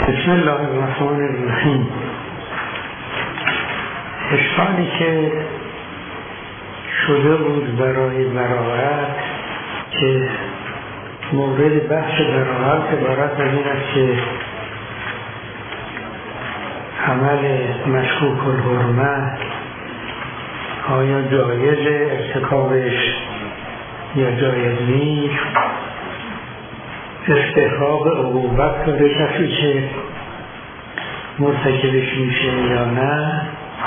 بسم الله الرحمن الرحیم. اشکالی که شده بود برای براءت که مورد بحث براءت عبارت از این است که عمل مشکوک الحرمه آیا جایز ارتکابش یا جایز نیست، استحقاق عقوبت داره کسی که مرتکبش میشه یا نه.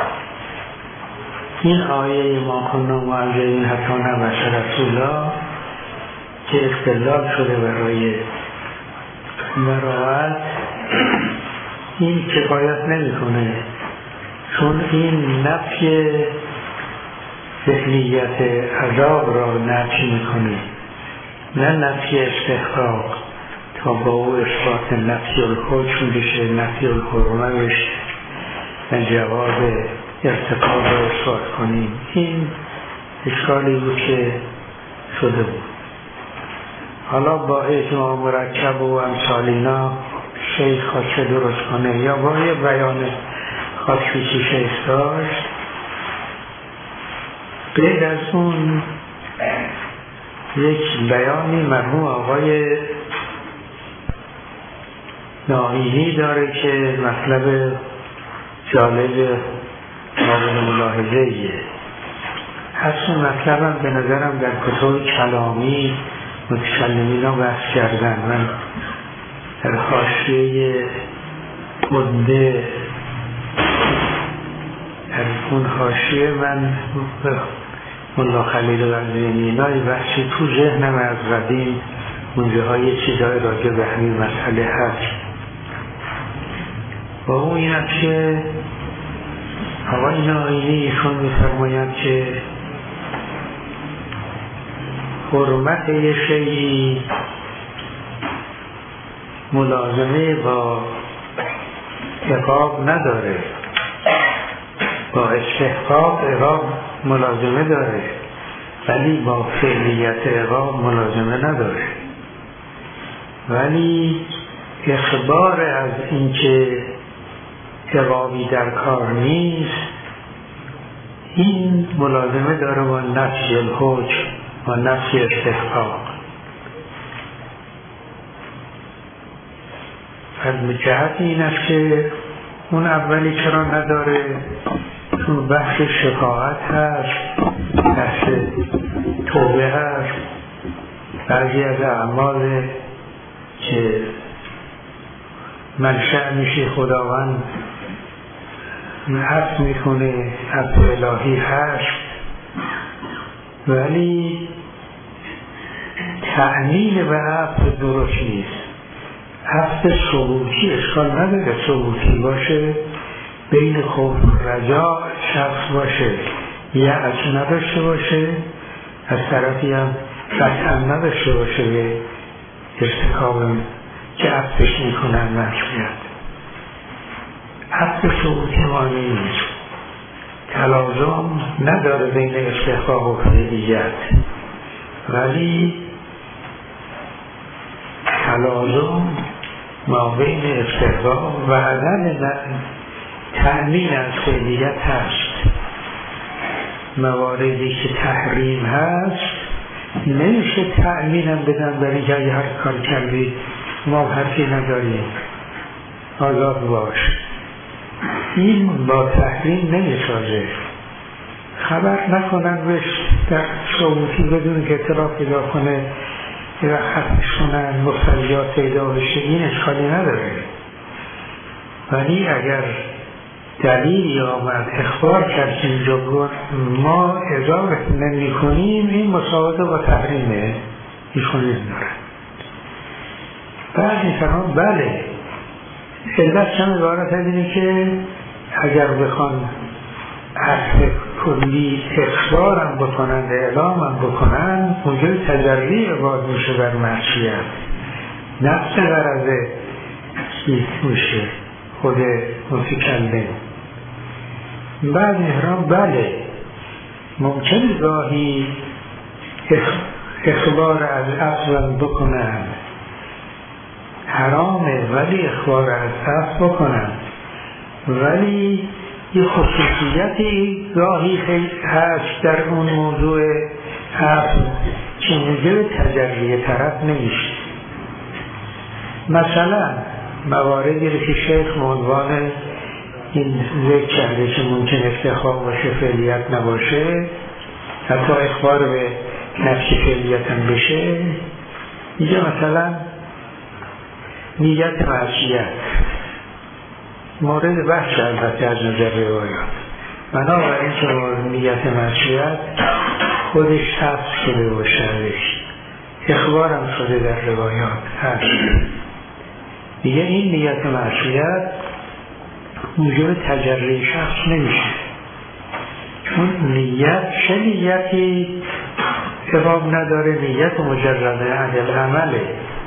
این آیه ما کنا معذبین حتی نبعث رسولا که استدلال شده برای براءت، این کفایت نمیکنه، چون این نفی فعلیت عذاب را نفی میکنه، نه نفی استحقاق. تا با او اثبات نفی الحکم بشه، نفی الحرمه بشه و جواب ارتکاب را اثبات کنیم. این اشکالی بود که شده بود. حالا با اجماع مرکب و امثالینا شیخ خواسته درست کنه یا با یه بیان خاصی که شیخ داشت. غیر از اون یک بیانی مرحوم آقای ناهیدی داره که مطلب جالب قابل ملاحظه‌ایه. اصل مطلبم به نظرم در کتب کلامی متکلمین ها بحث کردن. من در حاشیه گنده در اون حاشیه من ملا خلیل قزوینی اینای بحثی تو ذهنم از قدیم اونجا های چیزهای راجع به همین مسئله هست. با اون این است که آقای ناینی ایشون می‌فرمایند که حرمت یه شیئی ملازمه با عقاب نداره، با استحقاق عقاب ملازمه داره، ولی با فعلیت عقاب ملازمه نداره. ولی اخبار از اینکه عقابی در کار نیست، این ملازمه داره با نفی الحکم و نفی استحقاق. از جهت این است که اون اولی چرا نداره؟ چون بحث شفاعت هست، بحث توبه هست، بعضی از اعمال که منشأ میشه خداوند عفو میکنه، عفو الهی هست، ولی تأمین به عفو درست نیست. عفو ثبوتی اشکال نداره، ثبوتی باشه، بین خوف رجا شخص باشه، یأس نداشته باشه، از طرفی هم قطعا نداشته باشه به ارتکاب که عفوش میکنن مسئولیت. عفو ثبوتی معنی نیست، تلازم نداره بین استحقاق و فعلیت، ولی تلازم ما بین استحقاق و عدم تأمین از فعلیت هست. مواردی که تحریم هست نمیشه تأمینم بدن برای که هر کار کردی ما حرفی نداریم، آزاد باش. این با تحریم نمیسازه. خبر نکنن بهش در ثبوتی بدون که اعتراف پیدا کنه یا خطش کنن مفتریات پیدا بشه، این اشکالی نداره. ولی اگر دلیلی آمد اخبار کرد که اینجا ما اجازه نمی کنیم، این مساواده با تحریمه، ایشون نداره. بعد میفرمان بله علت چند عبارت از اینه که اگر بخوان عطف کلی اخبارم بکنن و اعلامم بکنن، اونجای تجربی عباد میشه بر معصیت، نفس غرضه میشه خود متکلم. بعد احرام بله ممکن گاهی اخبار از عفو بکنن، حرامه ولی اخبار از عفو بکنن، ولی یه خصوصیتی گاهی هست در اون موضوع عفو که موجب تجربه طرف نمیشه. مثلا مواردی رو که شیخ عنوان این ذکر کرده که ممکن افتخار باشه فعلیت نباشه، حتی اخبار به نفس فعلیت هم بشه، اینجا مثلا نیت معصیت مورد بحث البته از نظر روایات، بنابراین که نیت معصیت خودش حفظ شده باشه، اخبارم شده در روایات هست، دیگه این نیت معصیت موجب تجربه شخص نمیشه، چون نیت چه نیتی اتفاق نداره، نیت مجرده عدل عمله.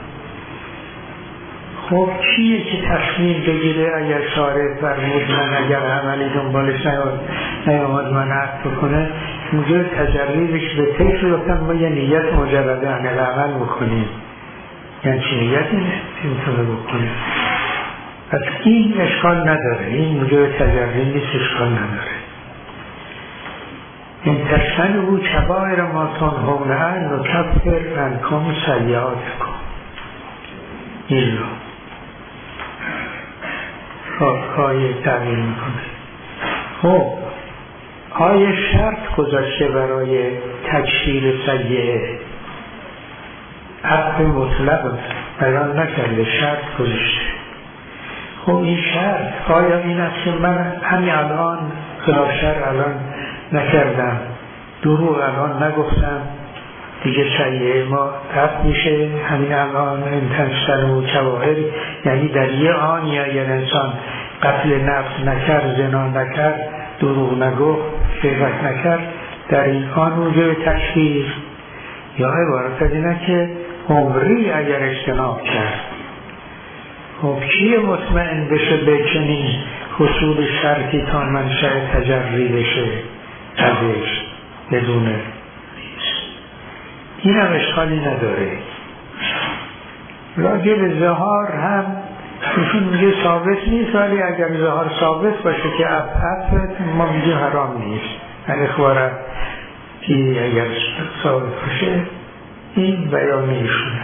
خب کیه که تصمیم بگیره اگر شارع فرمود من اگر عملی دنبالش نیامد من عفو بکنه، موجب تجربهش به طیف گفتن ما یه نیت مجرده عدل عمل بکنیم، یعنی چی نیتی نمیتونه بکنه؟ پس این اشکال نداره، این موجب تجربه نیست، اشکال نداره. این تشتن او کبایر ما تنهون عنه و کفر عنکم سیئاتکم، این رو آیه تعبیر میکنه. خب آیه شرط گذاشته برای تکفیر سیئه، عفو مطلق بیان نکرده، شرط گذاشته. خب این شرط آیا این است که من همین الان خلاف شرع الان نکردم، دروغ الان نگفتم، دیگه سیئه ما رفت میشه همین الان انتنشتن و کبائر، یعنی در یه آن یا یه انسان قتل نفس نکرد، زنا نکرد، دروغ نگفت، غیبت نکرد، در این آن موجب تکفیر، یا عبارت از اینه که عمری اگر اجتناب کرد. خب کیه مطمئن بشه به چنین حصول شرطی تا منشأ تجری بشه ازش بدونه؟ این هم اشکالی نداره. راجع به ظهار هم ایشون میگه ثابت نیست، ولی اگر ظهار ثابت باشه که عفت ما میگه حرام نیست، اخبارت که اگر ثابت باشه این بیان ایشونه.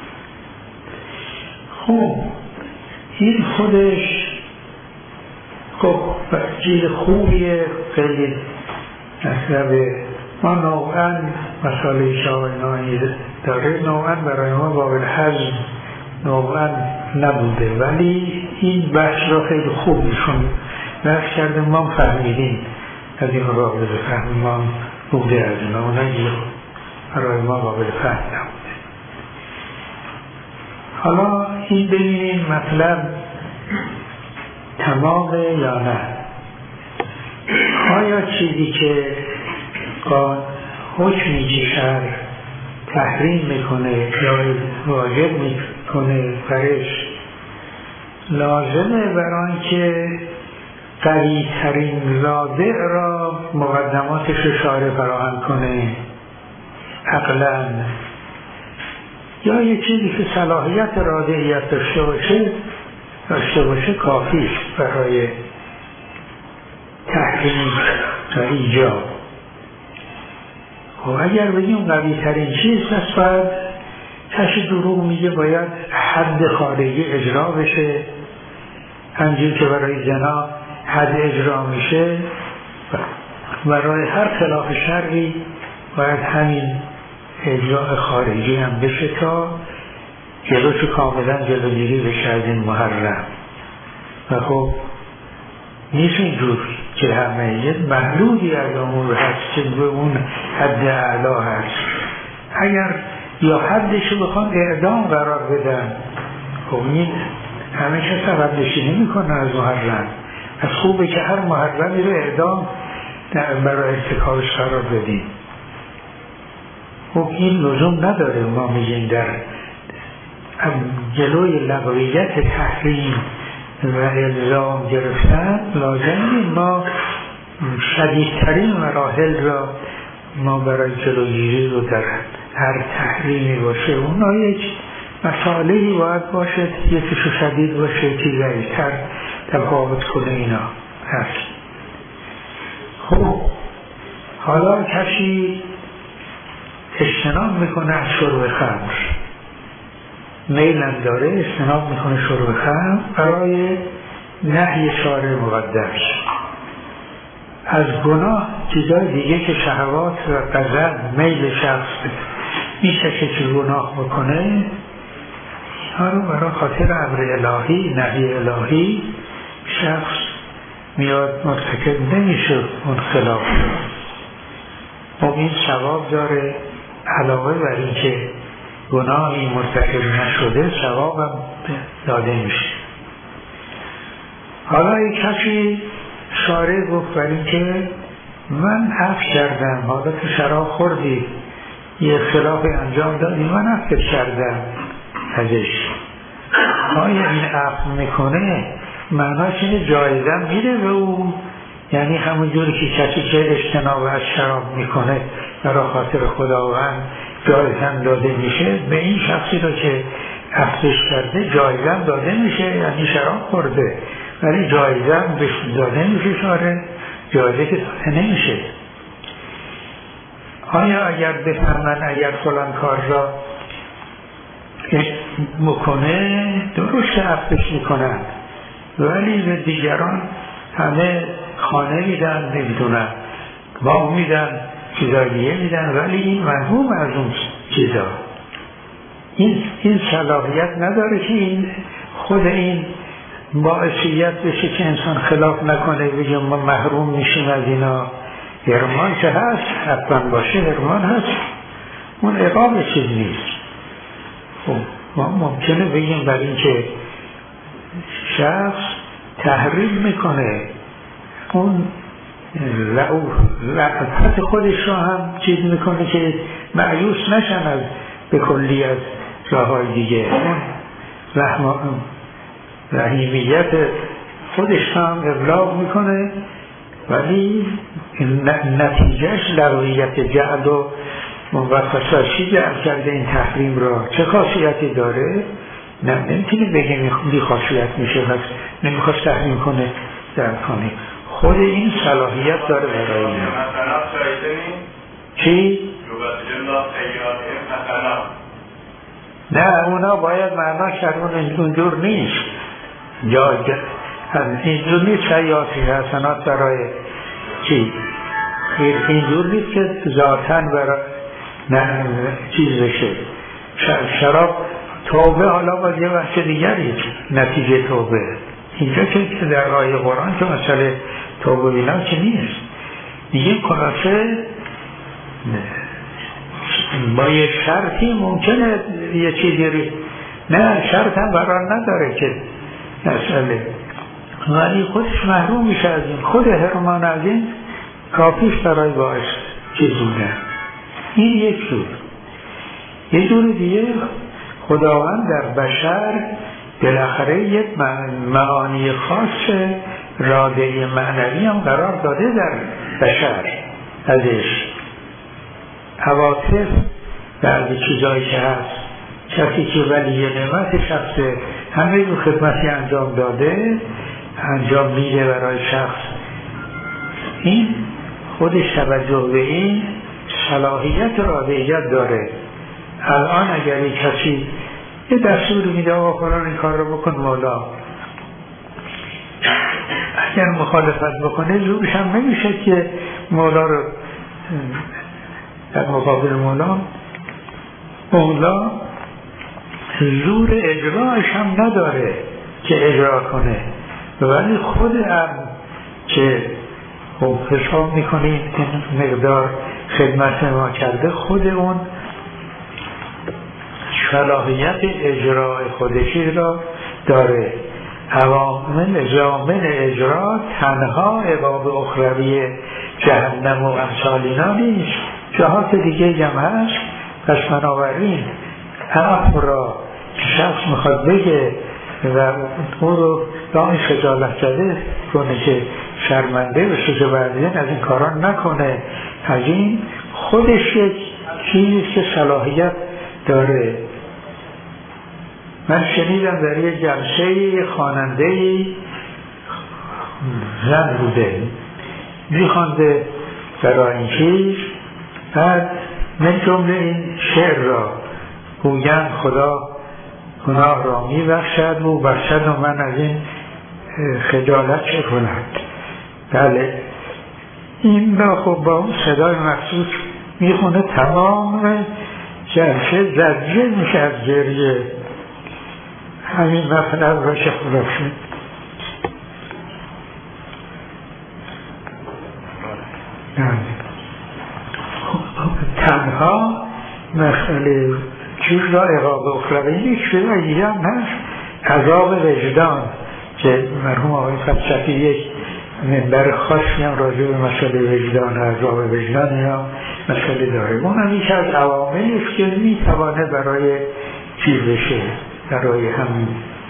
خب این خودش خب چیز خوبیه، خیلی مطلبه. ما نوعاً مسئله شاهنایی داره، نوعاً برای ما قابل هضم نوعاً نبوده، ولی این بحث را خیلی خوب نشون بحث کرده، ما فهمیدیم از این قابل فهم ما بوده، از این اونایی برای ما قابل فهم نبوده. حالا این ببینیم مطلب تمامه یا نه. آیا چیزی که حکمی که شرع تحریم میکنه یا واجب میکنه برش لازمه برای که قوی ترین رادع را مقدماتش شارع فراهم کنه عقلاً، یا یه چیزی که صلاحیت رادعیت داشته باشه کافیست برای تحریم و ایجاب. خب اگر بگیم قوی ترین چیز هست، باید کسی دروغ میگه باید حد خارجی اجرا بشه، همجور که برای زنا حد اجرا میشه، برای هر خلاف شرعی باید همین اجرا خارجی هم بشه تا جلوشو کاملا جلوگیری بشه از این محرم. و خب نیست اینجور که همه یه محدودی از امور هست که به اون حد اعلا هست. اگر یا حدشو بخوان اعدام قرار بدن، خب این همه کس سبب نشینی میکنن از محرم. از خوبه که هر محرمی رو اعدام برای ارتکابش قرار بدیم. خب این لزوم نداره ما میگیم در جلوی لغویت تحریم و الزام گرفتن لازمه ما شدیدترین مراحل را ما برای جلوگیری رو در هر تحریمی باشه اونا یک مسائلی باید باشه، یکیشو شدید باشه، یکی ضعیف‌تر تفاوت کنه، اینا هست. خب حالا کسی اجتناب میکنه از شرب خمر، میلم داره اجتناب میکنه شرب خمر برای نهی شارع مقدس از گناه، چیزای دیگه که شهوات و غضب میل شخص میشه که گناه بکنه، اینها رو برای خاطر امر الهی، نهی الهی شخص میاد مرتکب نمیشه اون خلاف. خب این ثواب داره، علاوه بر این که گناهی مرتکب نشده ثواب هم داده میشه. حالا یک کسی شارع گفت بر این که من عفو کردم، حالا که شراب خوردی یه اختلافی انجام دادی، من عفو کردم ازش. آیا این عفو میکنه معناش اینه جایزم میره به اون؟ یعنی همون جوری که کسی که اجتناب از شراب میکنه برای خاطر خداوند جایزم داده میشه، به این شخصی رو که عفوش کرده جایزم داده میشه، یعنی شراب خورده ولی جایزم بهش داده میشه، شاره جایزه که داده نمیشه. آیا اگر بفهمن اگر فلان کار را مکنه درست عفوش میکنن ولی به دیگران همه خانه میدن، نمیدونن وام میدن، چیزای دیگه میدن، ولی این محروم از اون چیزا. این صلاحیت نداره که این خود این باعثیت بشه که انسان خلاف نکنه، بگه ما محروم میشیم از اینا. حرمان که هست، حتما باشه حرمان هست، اون عقاب چیز نیست. خب ما ممکنه بگیم بر این که شخص تحریم میکنه اون لعنت خودش رو هم چیز میکنه که مایوس نشن از به کلی از راههای دیگه، اون رحیمیت خودش هم ابلاغ میکنه ولی نتیجهش لغویت جعل و فساشی جعل کرده این تحریم را. چه خاصیتی داره؟ نمیتونی بگیم بی خاصیت میشه بس نمیخواست تحریم کنه در کنه. خود این صلاحیت داره برای این. چی؟ نه اونا باید معنا کردن اونجور نیست، اینجور نیست سیاسی حسنات برای چی؟ اینجور نیست که ذاتن برای چیز بشه. شراب توبه حالا باید یه وقت دیگری نتیجه توبه، اینجا که در آیه قرآن که مسئله توبه بینا که نیست. دیگه خلاصه با یه شرطی ممکنه یه چیزی نه شرط هم قرار نداره که مسئله، ولی خودش محروم میشه از این، خود حرمان از این کافیش برای باعث چیز بودن. این یک جور. یه جور دیگه خداوند در بشر بالاخره یک معانی خاص راده معنوی هم قرار داده در بشر ازش. عواطف بعضی چیزایی که هست، کسی که ولی نعمت شخص همه رو خدمتی انجام داده انجام میده برای شخص، این خودش توجه به این صلاحیت رادعیت داره. الان اگر یک کسی یه دستور میده آقا فلان این کار رو بکن، مولا اگر مخالفت بکنه زورش هم نمیشه که مولا رو در مقابل مولا زور اجراش هم نداره که اجرا کنه، ولی خود هم که خب حساب میکنید این مقدار خدمت ما کرده، خود اون صلاحیت اجرای خودشی را داره. عوامل زامن اجرا تنها عقاب اخروی جهنم و امثال اینا نیست، جهات دیگه هم هست. پس بنابراین عفو را شخص میخواد بگه و اون رو دائم خجالت زده کنه که شرمنده بشه که بعدین از این کاران نکنه، از این خودش یک چیزی که صلاحیت داره. من شنیدم در یک جلسه خواننده زن بوده میخوانده برای این چیز، بعد من جمله این شعر را گویم خدا گناه را میبخشد و بخشد و من از این خجالت چه کند. بله این را خب با اون صدای مخصوص میخونه، تمام جلسه زجه میشه از گریه. همین مطلب را چه خلاصه تنها مسئله چیز را عقاب اخروی نیست، شده دیگه هم هست عذاب وجدان که مرحوم آقای فلسفی یک منبر خاصی هم راجع به مسئله وجدان و عذاب وجدان یا مسئله داره. اون هم یکی از عواملی است که میتوانه برای چیز بشه، برای همون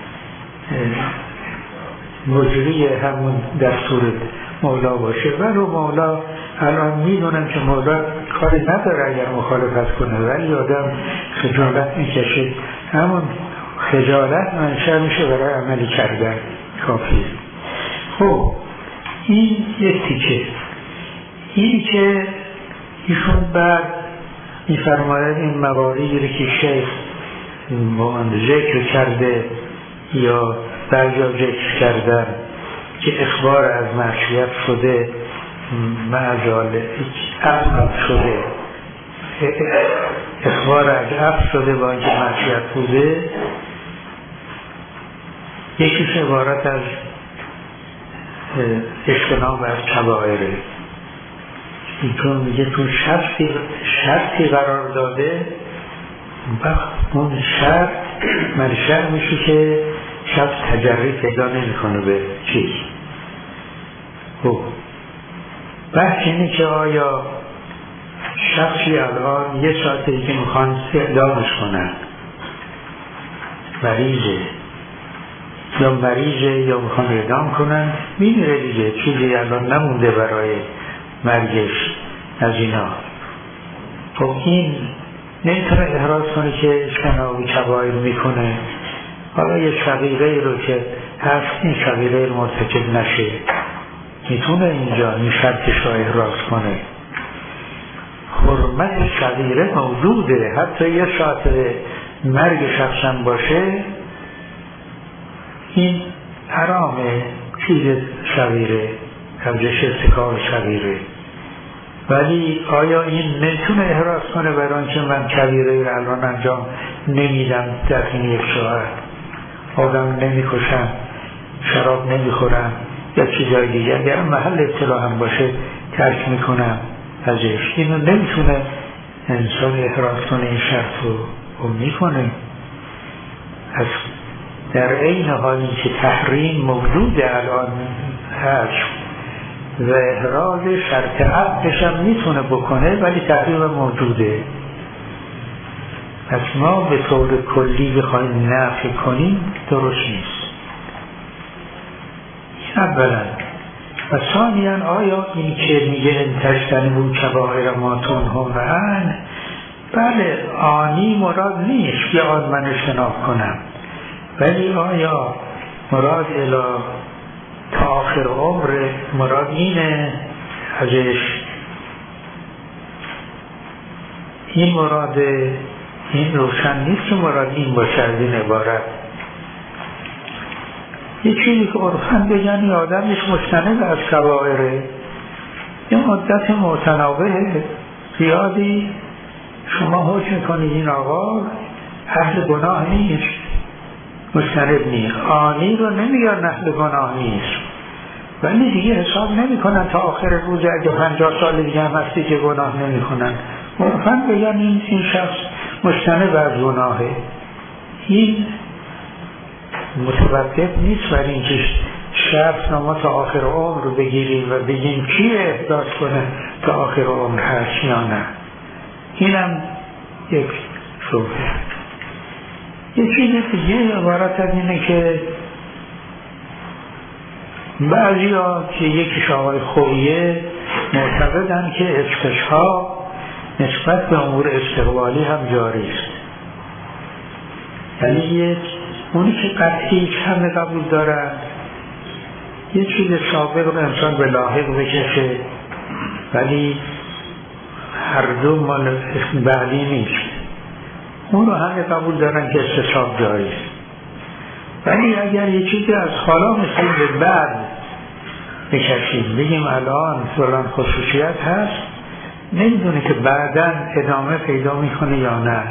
مجری همون دستور مولا باشه. ولی مولا الان میدونم که مولا کاری نداره اگر مخالفت کنه، ولی آدم خجالت میکشه. همون خجالت منشأ میشه برای عملی کردن کافی. خب این یک تیکه. این که ایشون بعد میفرماید این مواردی که شیخ ذکر کرده یا بعضا ذکر کردن که اخبار از معصیت شده، معذال عفو شده، اخبار از عفو شده با اینکه معصیت بوده، یکیش عبارت از اجتناب از کبائره. اینطور میگه تو شرطی قرار داده، اون شرط منشأ میشه که شخص تجری پیدا نمیکنه به چیز. خب بحث اینه که آیا شخصی الان یه ساعتی که میخوان اعدامش کنن، مریضه یا میخوان اعدام کنن، میمیره دیگه، چیزی الان نمونده برای مرگش از اینا. خب این نمیتونه احراز کنه که اجتناب کبائر میکنه. حالا یه صغیره رو که هست این صغیره مرتکب نشه، میتونه اینجا این شرطش رو احراز کنه. حرمت صغیره موجوده، حتی یه ساعت مرگ شخصم باشه این حرامه، چیز صغیره، ارزش ارتکاب صغیره. ولی آیا این نمیتونه احراز کنه برای آنکه من کبیره رو الان انجام نمیدم، در این یک ساعت آدم نمیکشم، شراب نمیخورم یا چیزای دیگه، اگر محل ابتلا هم باشه ترک میکنم ازش. اینو نمیتونه انسان احراز کنه، این شرط رو میکنه. از در این حالی که تحریم موجود الان هست و احراز شرط عقدش هم میتونه بکنه، ولی تحریم موجوده. پس ما به طور کلی بخوایم نفی کنیم درست نیست. اولا و ثانیاً آیا این که میگه انتشتنبو کبائر ما تنهون عنه، بله آنی مراد نیست که آن من اجتناب کنم، ولی آیا مراد الی تا آخر عمر مراد اینه ازش؟ این مراد این روشن نیست که مراد این باشه از این عبارت. یه چیزی که عرفاً بگن این آدمش مجتنب از کبائره، یه مدت متناوب زیادی شما حکم میکنید این آقا اهل گناه نیست، مجتنب نیست. آنی رو نمیگن اهل گناه نیست، ولی دیگه حساب نمیکنن تا آخر روز، اگه 50 سال دیگه هم هستی که گناه نمیکنن. عرفاً بگن این شخص مجتنب از گناهه. این متوقف نیست برای اینکه شخص ما تا آخر عمر رو بگیریم و بگیم کی احداث کنه تا آخر عمر هست یا نه. اینم یک شبهه. یک چیز دیگه عبارت از اینه که بعضی ها که یکیش آقای خویه معتقدن که استصحاب نسبت به امور استقبالی هم جاری است. یعنی یک اونی که قطعی همه قبول دارن یه چیز سابق رو انسان به لاحق بکشه، ولی هر دو مال بعدی نیست. اون رو همه قبول دارن که استصحاب جایز، ولی اگر یه چیزی از حالا مثل به بعد بکشیم، بگیم الان فلان خصوصیت هست، نمیدونه که بعداً ادامه پیدا میکنه یا نه.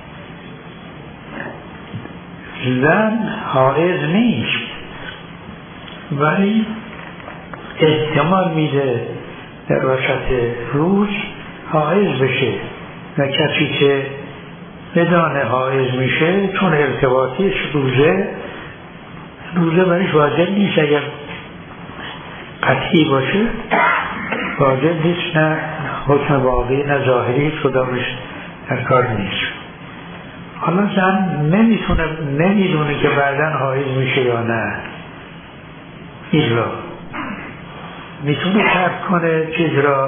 زن حائض نیست ولی احتمال میده در وسط روز حائض بشه، و کسی که بدانه حائض میشه چون ارتباطیش روزه برایش واجب نیست، اگر قطعی باشه واجب نیست، نه حکم واقعی نه ظاهری خدامش در کار نیست. حالا زن نمیدونه که بعداً حائض میشه یا نه، این را میتونه ترک کنه چیز را،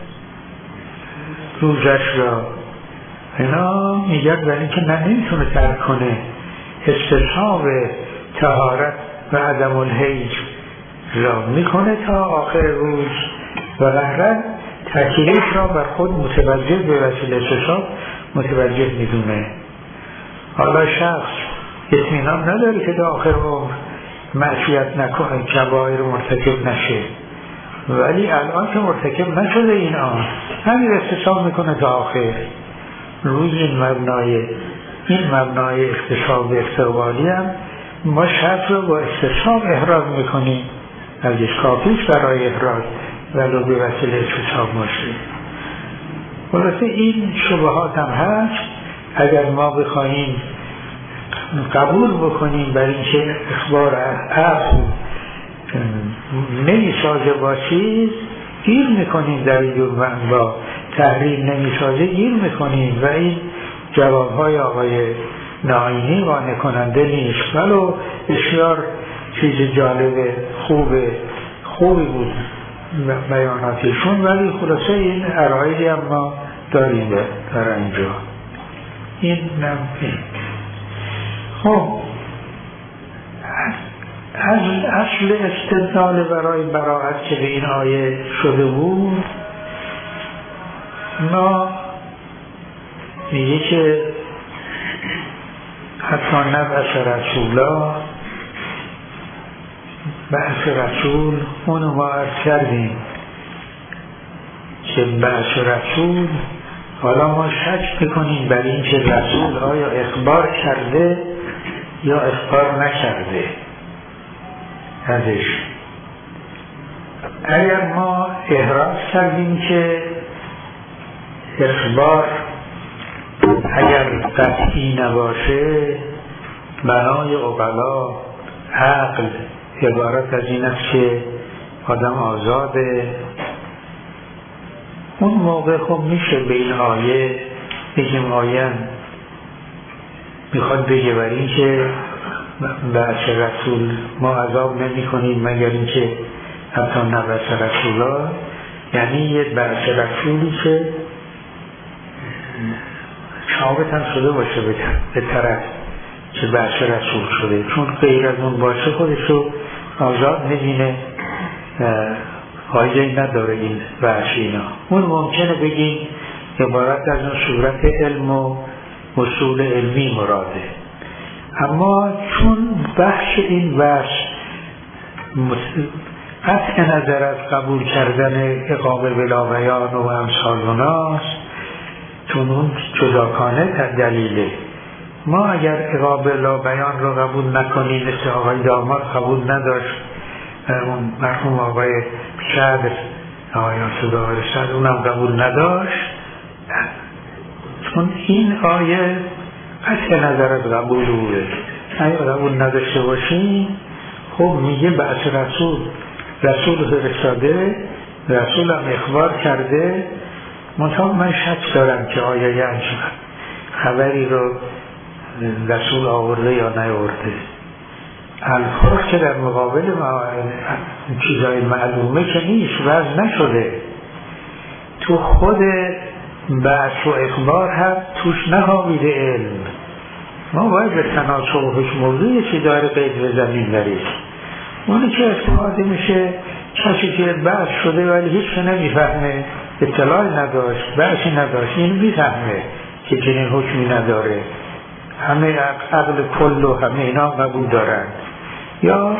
روزش را. اینا میگن برای اینکه نه نمیتونه ترک کنه، استصحاب طهارت و عدم الحیض را میکنه تا آخر روز و غیره، تکلیف را بر خود متوجه به وسیله استصحاب متوجه میدونه. حالا شخص اطمینان نداره که در آخر عمر معصیت نکنه، کبایر مرتکب نشه، ولی الان که مرتکب نشده این آن همین استصحاب میکنه تا آخر روز. این مبنای استصحاب استقبالی هم ما شرط رو با استصحاب احراز میکنیم، ازش کافیش برای احراز ولو به وسیله استصحاب باشه. خلاصه این شبهات هم هست. اگر ما بخواهیم قبول بکنیم برای اینکه اخبار عقل نمیسازه با چیز، گیر میکنیم در این جور با تحریم نمیسازه گیر میکنیم، و این جوابهای آقای ناینی قانع کننده نیست، ولو بسیار چیز جالب خوبی بود بیاناتیشون، ولی خلاصه این ارائیدی هم ما داریم در اینجا. این نمید خب از اصل استدلال برای براءت که به این آیه شده بود، ما میگه که حتی نبعث رسولا، بعث رسول اونو ما عرض کردیم که بعث رسول، حالا ما شک میکنیم بر این که رسول آیا اخبار کرده یا اخبار نکرده ازش. اگر ما احراز کردیم که اخبار اگر قطعی نباشه، بنای عقلا عقل عبارت از این است که آدم آزاده، اون موقع خب میشه به این آیه بگیم آیه میخواد بگه بر این که بعث رسول ما عذاب نمی کنیم مگر اینکه حتی نبعث رسولا، یعنی یه بعث رسولی که ثابت هم شده باشه به طرف که بعث رسول شده، چون غیر از اون باشه خودشو آزاد نبینه، فایده نداره این بحث اینا. اون ممکنه بگیم عبارت از اون صورت علم و اصول علمی مراده، اما چون بحث این بحث قطع نظر از قبول کردن اقامه بلا بیان و امثال اوناست، چون اون جداگانه دلیله. ما اگر اقامه بلا بیان رو قبول نکنیم، مثل آقای داماد قبول نداشت، اون مرحوم آقای شهر آیان صدا رسد اونم قبول نداشت، چون این آیه قطع نظر از قبول بوده. اگر قبول نداشته باشیم، خب میگه بعث رسول فرستاده، رسول هم اخبار کرده، منطقه من شک دارم که آیا یعنی خبری رو رسول آورده یا نیاورده. الفاظ که در مقابل چیزای معلومه که نیست، وضع نشده، تو خود بعث و اخبار هم توش نهامیده علم، ما باید به تناسب حکم موضوع چی داره قید بزنیم برید. اونی که استفاده میشه کسی که بحث شده ولی هیچ که نمیفهمه، اطلاعی نداشت، بحثی نداشت، این میفهمه که چنین حکمی نداره، همه عقل کل و همه اینا قبول دارن. یا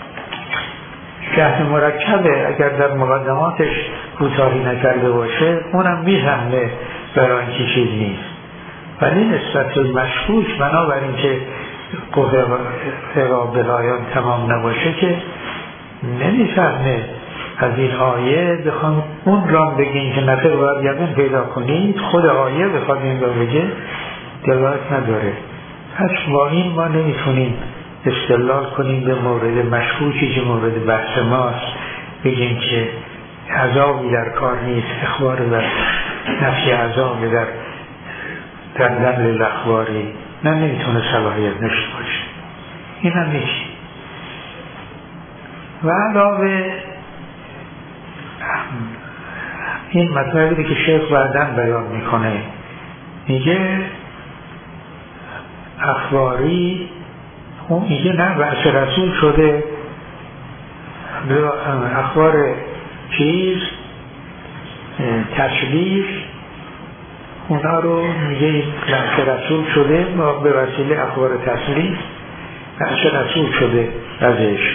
شرح مرکبه اگر در مقدماتش کوتاهی نکرده باشه اونم میفهمه برای اینکه چیز نیست. ولی نسبت مشکوک بنابراین که قرابل آیان تمام نباشه که نمیفهمه از این آیه بخوام اون را بگین که نفر باید یقین پیدا کنید، خود آیه بخواد این را بگه دلالت نداره. پس با این ما نمیتونیم استدلال کنیم به مورد مشکوکی که مورد بحث ماست بگیم که عذابی در کار نیست، اخبار بر نفی عذاب در دل الاخباری نه، نمیتونه صلاحیت نشته باشه. این هم نیست. و علاوه این مطلبی که شیخ بعداً بیان میکنه، میگه اخباری اون میگه نه بعث رسول شده، اخبار چیز تشریف اونا رو میگه بعث رسول شده به وسیله اخبار تشریف بعث رسول شده ازش.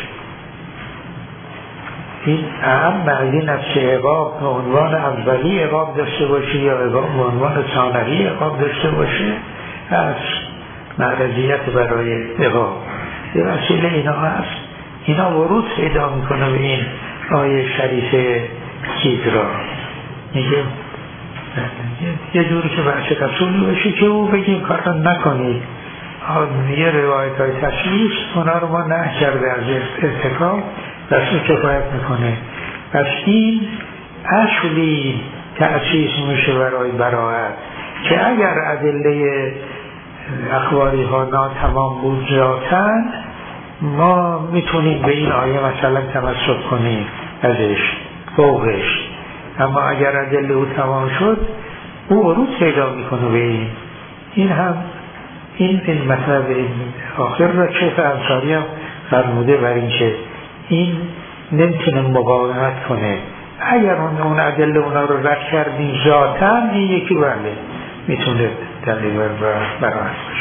این اهم از این است که عقاب به عنوان اولی عقاب داشته باشه یا عقاب به عنوان ثانوی عقاب داشته باشه از معرضیت برای عقاب به وسیله اینا هست. اینا ورود پیدا میکنه به این آیه شریفه چیز را، میگه یه جوری که بعث رسول باشه که او بگیم کار را نکنید. یه روایت های تشریف اونا رو ما نه کرده از ارتکاب رسول کفایت میکنه. پس این اصلی تأسیس میشه برای براءت که اگر ادله اخباری ها ناتمام بود ذاتاً ما میتونیم به این آیه مثلا تمسک کنیم ازش فوقش، اما اگر ادله او تمام شد او ورود پیدا میکنه به این هم این مطلب آخر را شیخ انصاری هم فرموده بر این که این نمیتونه مقاومت کنه. اگر اون ادله اونا رو رد کردیم ذاتاً این یکی بله میتونه دلیل براءت